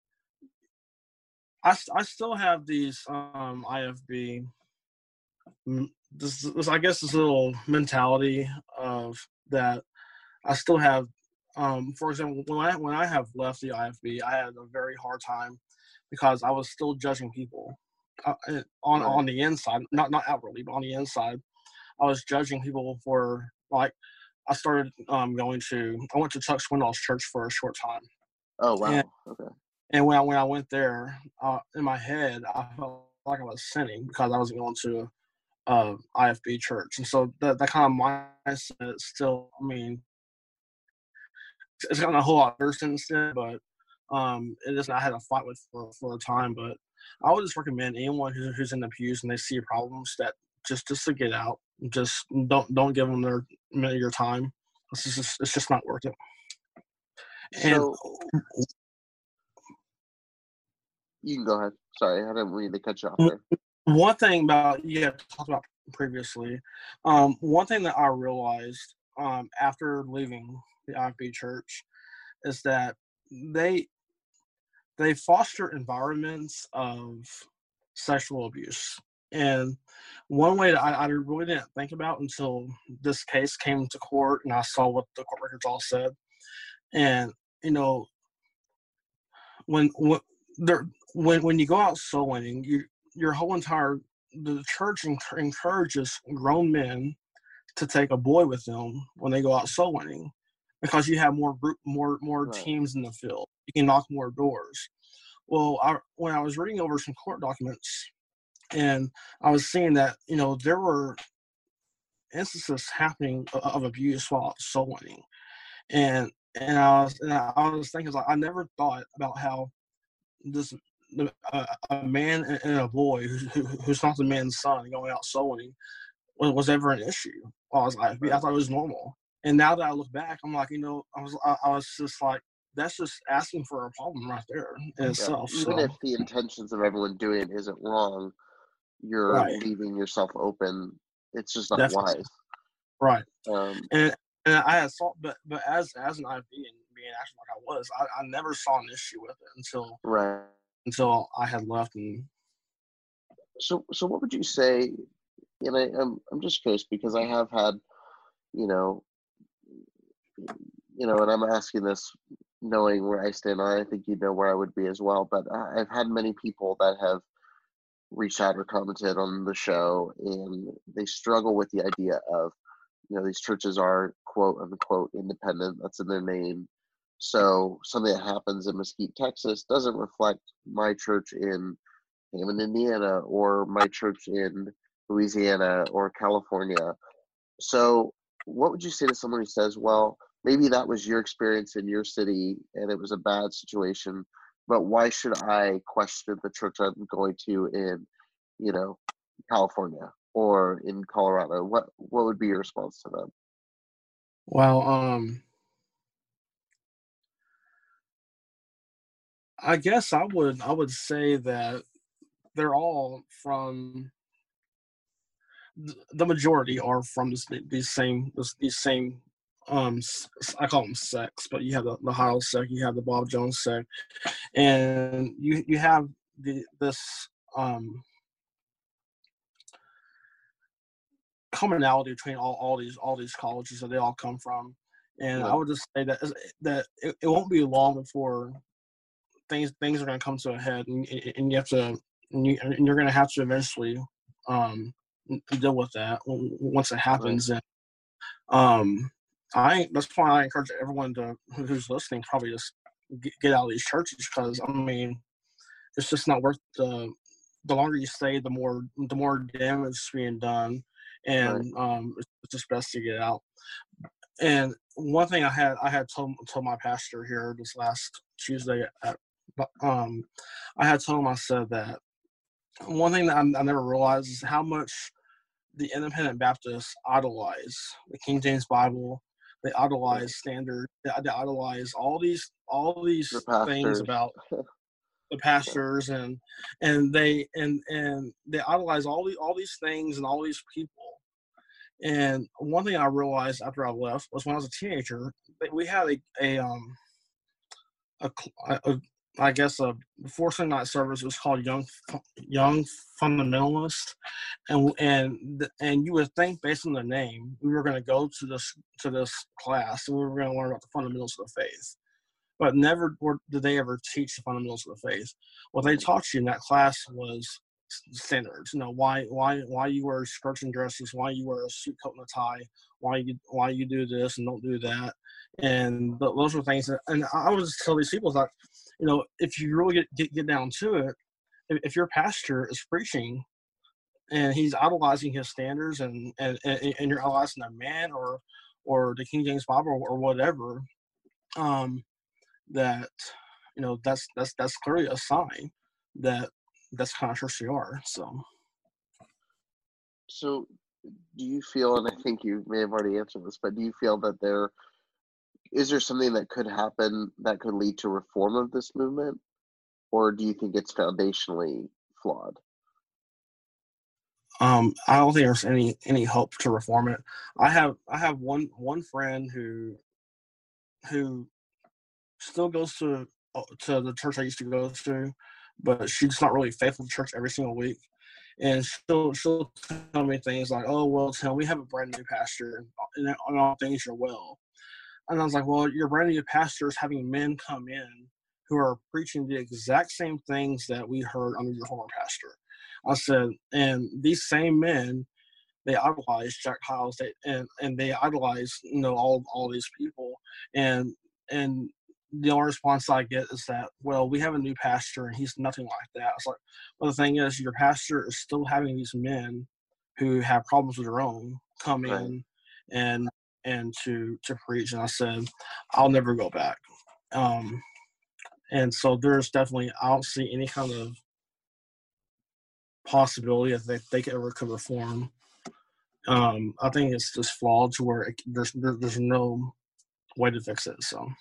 I I still have these um I F B. This, this I guess this little mentality of that I still have. Um, for example, when I when I have left the I F B, I had a very hard time because I was still judging people uh, on Right. on the inside, not not outwardly, but on the inside. I was judging people for, like, I started um, going to I went to Chuck Swindoll's church for a short time. Oh wow. And, okay. and when I when I went there, uh, in my head, I felt like I was sinning because I wasn't going to uh, I F B church, and so that that kind of mindset still. I mean, it's gotten a whole lot better since then, but um, it is I had a fight with for, for a time. But I would just recommend anyone who's who's in the pews and they see problems that just just to get out. Just don't don't give them their minute of your time. It's just it's just not worth it. And So you can go ahead. Sorry, I didn't mean to cut you off there. one thing about you had talked about previously, um, one thing that I realized um, after leaving the I F B church is that they they foster environments of sexual abuse. And one way that I, I really didn't think about until this case came to court and I saw what the court records all said. And, you know, when when there when when you go out soul winning, you your whole entire the church encourages grown men to take a boy with them when they go out soul winning, because you have more group more more Right. teams in the field. You can knock more doors. Well, I, when I was reading over some court documents, and I was seeing that, you know, there were instances happening of, of abuse while soul winning, and and I was and I, I was thinking, like, I never thought about how this uh, a man and a boy who, who, who's not the man's son going out soul winning was, was ever an issue. While I was I F B, I thought it was normal, and now that I look back, I'm like, you know, I was I, I was just like, that's just asking for a problem right there in Yeah. itself. Even So, if the intentions of everyone doing it isn't wrong, you're right, leaving yourself open. It's just not definitely, wise. right. Um, And and I had saw, but but as as an I F B and being acting like I was, I, I never saw an issue with it until right. until I had left. And So, so what would you say? And I, I'm, I'm just curious because I have had, you know, you know, and I'm asking this knowing where I stand. I think you know where I would be as well. But I, I've had many people that have reached out or commented on the show, and they struggle with the idea of, you know, these churches are quote unquote independent. That's in their name. So something that happens in Mesquite, Texas, doesn't reflect my church in Hammond, Indiana, or my church in Louisiana or California. So what would you say to someone who says, well, maybe that was your experience in your city and it was a bad situation, but why should I question the church I'm going to in, you know, California or in Colorado? What what would be your response to them? well, um, I guess I would I would say that they're all from the majority are from this, these same this, these same um I call them sects, but you have the, the Heil sect, you have the Bob Jones sect, and you you have the this um commonality between all, all these all these colleges that they all come from. And I Right. would just say that that it, it won't be long before things things are going to come to a head, and, and you have to and, you, and you're going to have to eventually um deal with that once it happens. Right. And um I that's why I encourage everyone to who's listening probably just get, get out of these churches, because I mean it's just not worth the the longer you stay, the more the more damage is being done, Right. and um it's just best to get out. And one thing I had I had told told my pastor here this last Tuesday at um I had told him, I said that one thing that I, I never realized is how much the Independent Baptists idolize the King James Bible. They idolize Standard. They, they idolize all these all these The things pastors. about the pastors, and and they and and they idolize all the all these things and all these people. And one thing I realized after I left was when I was a teenager, that we had a a um a, a I guess a before Sunday night service. It was called Young Young Fundamentalist, and and and you would think based on the name we were going to go to this to this class and we were going to learn about the fundamentals of the faith. But never did they ever teach the fundamentals of the faith. What they taught you in that class was standards. You know, why why why you wear skirts and dresses, why you wear a suit, coat, and a tie, why you why you do this and don't do that. And those were things that, and I would just tell these people that, you know, if you really get get, get down to it, if, if your pastor is preaching and he's idolizing his standards and and, and you're idolizing a man or or the King James Bible or whatever, um, that, you know, that's that's that's clearly a sign that that's kind of church you are. So, so do you feel, and I think you may have already answered this, but do you feel that there is there something that could happen that could lead to reform of this movement, or do you think it's foundationally flawed? Um, I don't think there's any any hope to reform it. I have I have one one friend who who still goes to to the church I used to go to, but she's not really faithful to church every single week. And she'll she'll tell me things like, "Oh, well, Tim, we have a brand new pastor, and on all things you're well." And I was like, "Well, your brand new pastor is having men come in who are preaching the exact same things that we heard under your former pastor." I said, and these same men, they idolize Jack Hyles, they, and and they idolize, you know, all all these people, and and the only response I get is that, well, we have a new pastor and he's nothing like that. It's like, well, the thing is, your pastor is still having these men who have problems with their own come Right. in and and to to preach. And I said, I'll never go back. Um, and so there's definitely, I don't see any kind of possibility that they, they could ever could reform. Um, I think it's just flawed to where it, there's there, there's no way to fix it. So.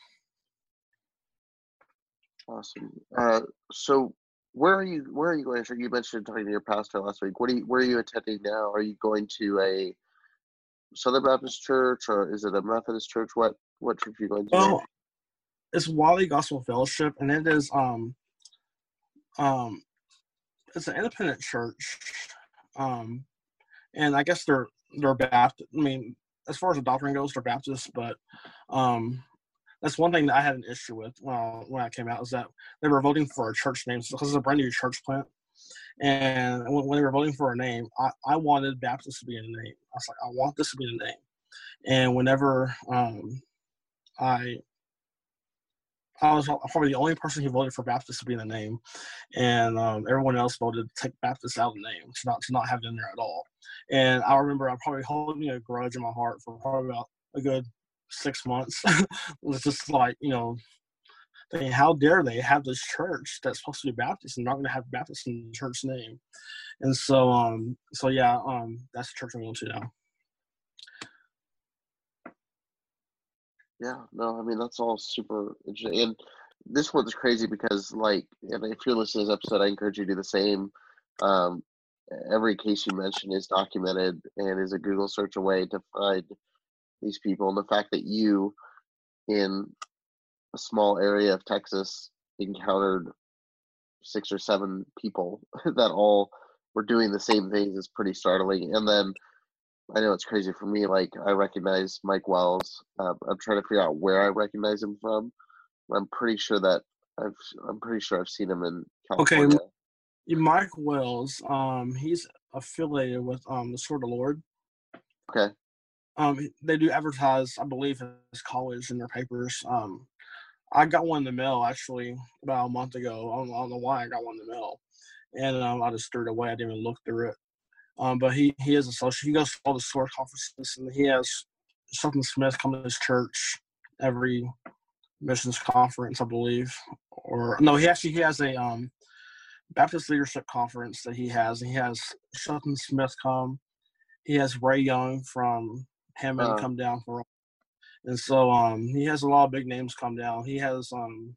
Awesome. Uh, so where are you? Where are you going? You mentioned talking to your pastor last week. What are you? Where are you attending now? Are you going to a Southern Baptist church, or is it a Methodist church? What What church are you going to? Well, it's Wally Gospel Fellowship, and it is um um it's an independent church, um, and I guess they're they're Baptist. I mean, as far as the doctrine goes, they're Baptist, but um. That's one thing that I had an issue with uh, when I came out, is that they were voting for a church name because it's a brand new church plant. And when, when they were voting for a name, I, I wanted Baptist to be in the name. I was like, I want this to be in the name. And whenever um, I I was probably the only person who voted for Baptist to be in the name, and um, everyone else voted to take Baptist out of the name, to not to not have it in there at all. And I remember I probably holding a grudge in my heart for probably about a good six months. It was just like, you know, thinking, how dare they have this church that's supposed to be Baptist and not going to have Baptist in the church name. And so, um, so yeah, um, that's the church I'm going to now. Yeah, no, I mean, that's all super interesting. And this one's crazy because, like, and if you're listening to this episode, I encourage you to do the same. Um, every case you mention is documented and is a Google search away to find these people. And the fact that you, in a small area of Texas, encountered six or seven people that all were doing the same things is pretty startling. And then I know it's crazy for me. Like, I recognize Mike Wells. Um, I'm trying to figure out where I recognize him from. I'm pretty sure that I've. I'm pretty sure I've seen him in California. Okay, Mike Wells. Um, he's affiliated with um the Sword of the Lord. Okay. Um, they do advertise, I believe, his college in their papers. Um, I got one in the mail actually about a month ago. I don't, I don't know why I got one in the mail, and um, I just threw it away. I didn't even look through it. Um, but he, he is a social. He goes to all the sword conferences, and he has Shelton Smith come to his church every missions conference, I believe. Or no, he actually he has a um, Baptist leadership conference that he has. He has Shelton Smith come. he has Ray Young from Hammond Uh, come down for, and so um he has a lot of big names come down. He has um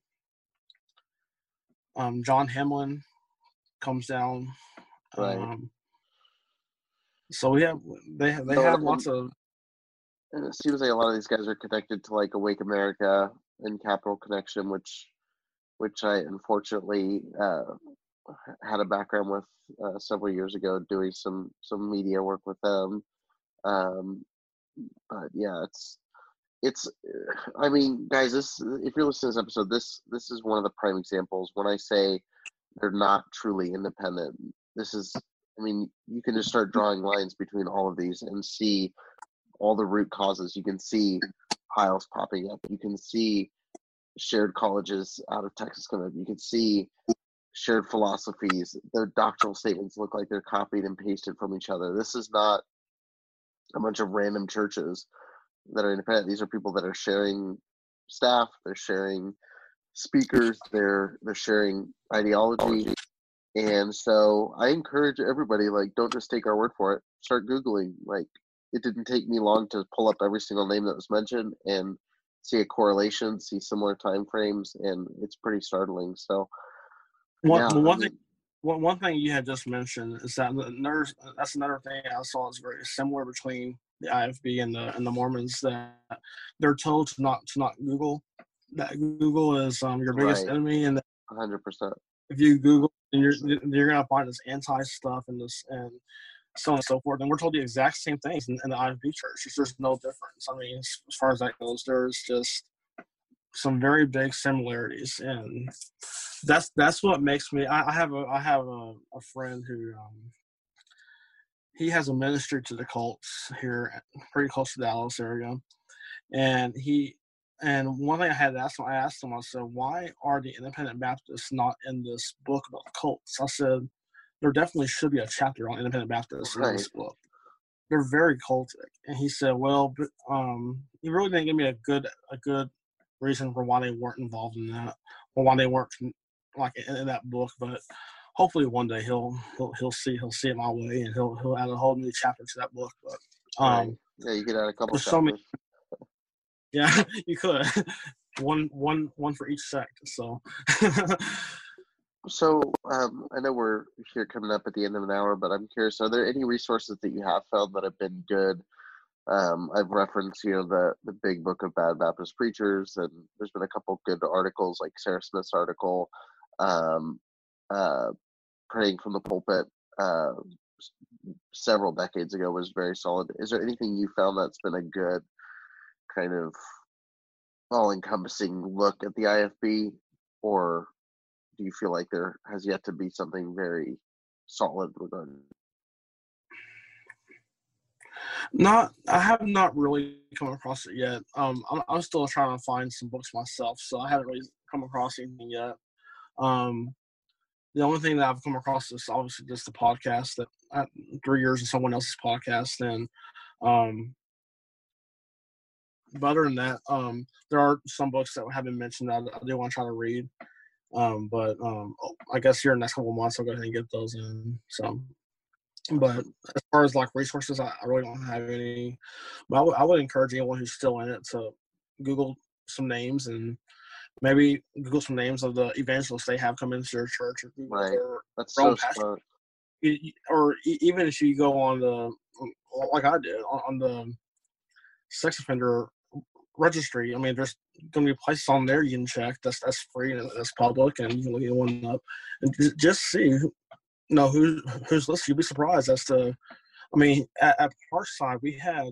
um John Hamlin comes down. right. Um, so we have they have, they No, have and, lots of and it seems like a lot of these guys are connected to like Awake America and Capital Connection, which which I unfortunately uh, had a background with uh, several years ago, doing some some media work with them. Um, but yeah, it's it's. I mean, guys, this if you're listening to this episode, this this is one of the prime examples. When I say they're not truly independent, this is. I mean, you can just start drawing lines between all of these and see all the root causes. You can see piles popping up. You can see shared colleges out of Texas coming up. You can see shared philosophies. Their doctrinal statements look like they're copied and pasted from each other. This is not a bunch of random churches that are independent. These are people that are sharing staff, they're sharing speakers, they're they're sharing ideology. And so I encourage everybody, like, don't just take our word for it. Start Googling. Like, it didn't take me long to pull up every single name that was mentioned and see a correlation, see similar time frames, and it's pretty startling. So one yeah, I one thing. mean, One, one thing you had just mentioned is that another, that's another thing I saw is very similar between the I F B and the and the Mormons, that they're told to not to not Google, that Google is um, your biggest right, enemy, and that one hundred percent. if you Google, then you're you're gonna find this anti stuff and this and so on and so forth. And we're told the exact same things in, in the I F B church. There's no difference. I mean, as, as far as that goes, there's just some very big similarities, and that's that's what makes me. I, I have a I have a, a friend who um, he has a ministry to the cults here, pretty close to the Dallas area, and he and one thing I had to ask him, I asked him, I said, why are the Independent Baptists not in this book about the cults? I said, there definitely should be a chapter on Independent Baptists in Right. this book. They're very cultic, and he said, well, um, he really didn't give me a good a good reason for why they weren't involved in that, or why they weren't like in, in that book. But hopefully one day he'll he'll he'll see he'll see it my way, and he'll he'll add a whole new chapter to that book. But Right. um, Yeah, you could add a couple there's so many. chapters. Yeah, you could one one one for each sect. So So, um, I know we're here coming up at the end of an hour, but I'm curious, are there any resources that you have found that have been good? Um, I've referenced, you know, the the Big Book of Bad Baptist Preachers, and there's been a couple good articles, like Sarah Smith's article, um, uh, Praying from the Pulpit, uh, s- several decades ago was very solid. Is there anything you found that's been a good kind of all-encompassing look at the I F B, or do you feel like there has yet to be something very solid regarding it? not I have not really come across it yet. Um, I'm I'm still trying to find some books myself, so I haven't really come across anything yet. Um, the only thing that I've come across is obviously just the podcast that I, three years of someone else's podcast, and um, but other than that, um, there are some books that have been mentioned that I, I do want to try to read. Um, but um, I guess here in the next couple of months I'll go ahead and get those in. So, but Awesome. as far as like resources, I, I really don't have any. But I, w- I would encourage anyone who's still in it to Google some names, and maybe Google some names of the evangelists they have come into their church, or Google Right. their, That's their so own pastor. smart. Or even if you go on the, like I did, on, on the sex offender registry. I mean, there's going to be places on there you can check. That's that's free and that's public, and you can look at one up and just see, you know, who who's listed. You'll be surprised as to. I mean, at, at Parkside we had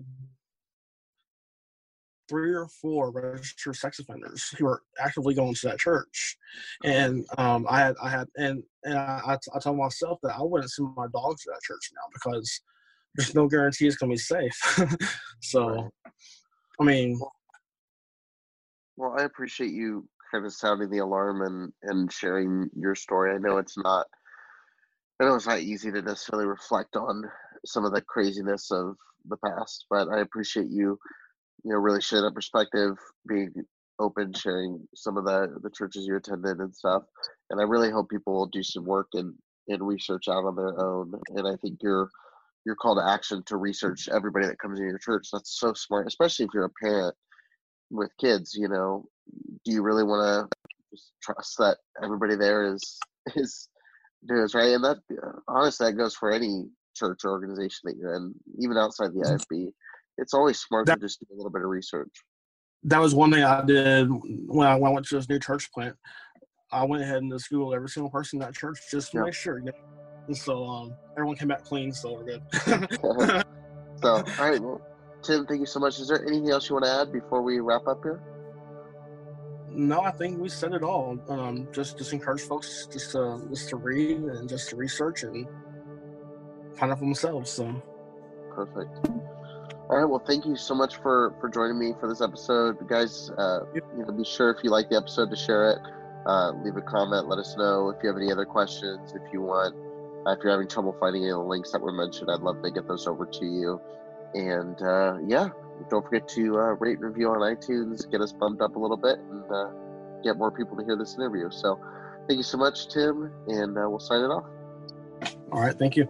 three or four registered sex offenders who are actively going to that church, and um, I had I had and and I, I told myself that I wouldn't send my dog to that church now because there's no guarantee it's going to be safe. So, Right. I mean, Well, well, I appreciate you kind of sounding the alarm and and sharing your story. I know it's not I know it's not easy to necessarily reflect on some of the craziness of the past, but I appreciate you, you know, really sharing that perspective, being open, sharing some of the the churches you attended and stuff. And I really hope people will do some work and and research out on their own. And I think you're your call to action to research everybody that comes in your church. That's so smart, especially if you're a parent with kids. You know, do you really want to just trust that everybody there is is doing this right? And that honestly, that goes for any church or organization that you're in, even outside the I F B. It's always smart that, to just do a little bit of research. That was one thing I did when I, when I went to this new church plant. I went ahead and just Googled every single person in that church just to yeah. make sure. You know? And so um, everyone came back clean, so we're good. So, all right. Well, Tim, thank you so much. Is there anything else you want to add before we wrap up here? No, I think we said it all. Um, just, just encourage folks just to, just to read and just to research and find out for themselves. So. Perfect. All right. Well, thank you so much for, for joining me for this episode. Guys, uh, yep. you know, be sure if you like the episode to share it. Uh, leave a comment. Let us know if you have any other questions. If you want, uh, if you're having trouble finding any of the links that were mentioned, I'd love to get those over to you. And uh, yeah, don't forget to uh, rate and review on iTunes, get us bumped up a little bit, and uh, get more people to hear this interview. So thank you so much, Tim, and uh, we'll sign it off. All right. Thank you.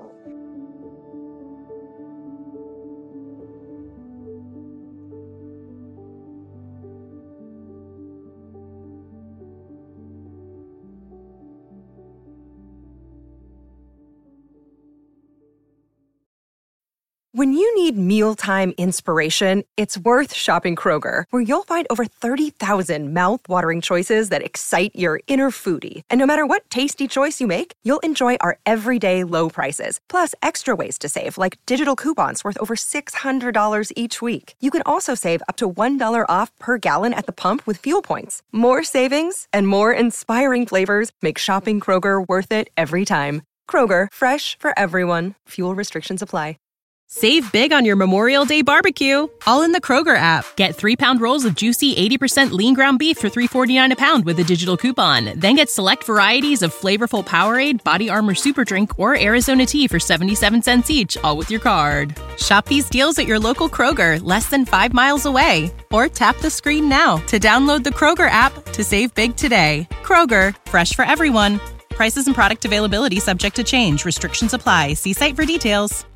When you need mealtime inspiration, it's worth shopping Kroger, where you'll find over thirty thousand mouth-watering choices that excite your inner foodie. And no matter what tasty choice you make, you'll enjoy our everyday low prices, plus extra ways to save, like digital coupons worth over six hundred dollars each week. You can also save up to one dollar off per gallon at the pump with fuel points. More savings and more inspiring flavors make shopping Kroger worth it every time. Kroger, fresh for everyone. Fuel restrictions apply. Save big on your Memorial Day barbecue, all in the Kroger app. Get three-pound rolls of juicy eighty percent lean ground beef for three forty-nine a pound with a digital coupon. Then get select varieties of flavorful Powerade, Body Armor Super Drink, or Arizona tea for seventy-seven cents each, all with your card. Shop these deals at your local Kroger, less than five miles away. Or tap the screen now to download the Kroger app to save big today. Kroger, fresh for everyone. Prices and product availability subject to change. Restrictions apply. See site for details.